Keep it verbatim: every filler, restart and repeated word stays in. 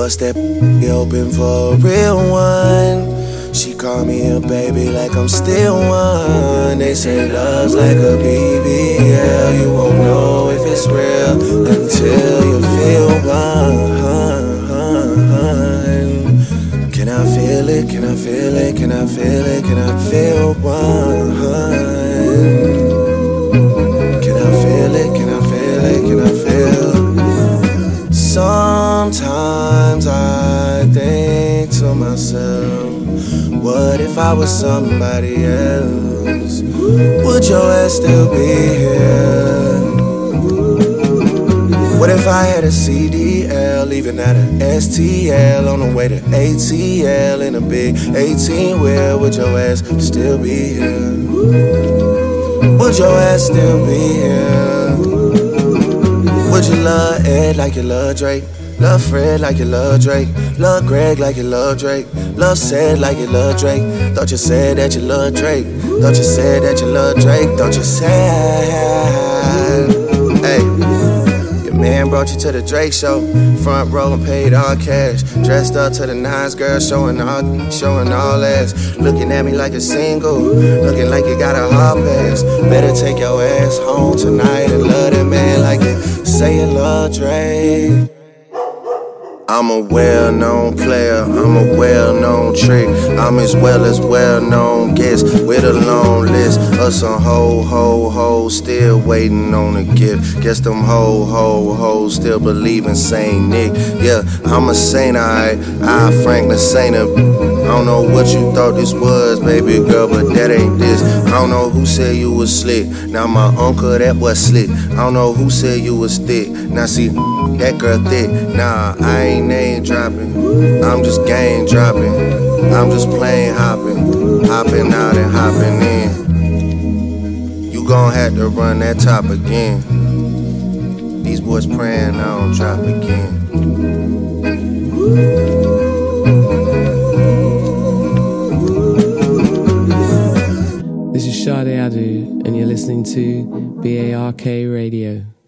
bust that open for a real one. She call me a baby like I'm still one. They say love's like a B B L. You won't know if it's real until you feel one. Can I feel it? Can I feel it? Can I feel it? Can I feel one? Can I feel it? Can I feel it? Can I feel? Sometimes I think to myself, what if I was somebody else? Would your ass still be here? What if I had a C D L, leaving at a S T L, on the way to A T L in a big eighteen wheel? Would your ass still be here? Would your ass still be here? Would you love Ed like you love Drake? Love Fred like you love Drake? Love Greg like you love Drake? Love said like you love Drake? Thought you said that you love Drake? Thought you said that you love Drake? Thought you said, hey, man brought you to the Drake show, front row and paid all cash. Dressed up to the nines, girl, showing all, showing all ass. Looking at me like a single, looking like you got a hall pass. Better take your ass home tonight and love that man like it. Say you love Drake. I'm a well-known player, I'm a well-known trick. I'm as well as well-known guest with a long list of some ho ho ho still waiting on a gift. Guess them ho ho ho still believe in Saint Nick. Yeah, I'm a saint, alright. I Franklin Saint. I don't know what you thought this was, baby girl, but that ain't this. I don't know who said you was slick. Now my uncle, that was slick. I don't know who said you was thick. Now see, that girl thick. Nah, I ain't name dropping. I'm just game dropping. I'm just plane hopping. Hopping out and hopping in. You gon' have to run that top again. These boys praying I don't drop again. This is Sade Adu, and you're listening to B A R K Radio.